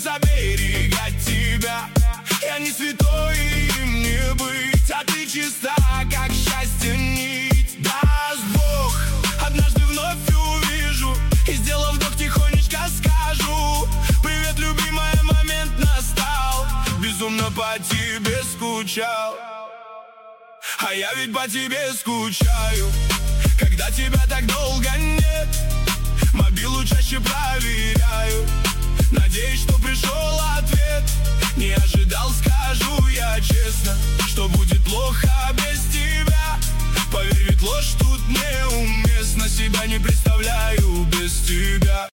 лишь оберегать тебя. Я не святой, им не быть, а ты чиста, как счастье нить. Даст Бог, однажды вновь увижу, и, сделав вдох, тихонечко скажу: привет, любимая, момент настал. Безумно по тебе скучал, а я ведь по тебе скучаю. Когда тебя так долго нет, мобилу чаще проверяю. Надеюсь, что пришел ответ. Не ожидал, скажу я честно, что будет плохо без тебя. Поверь, ведь ложь тут неуместна, себя не представляю без тебя.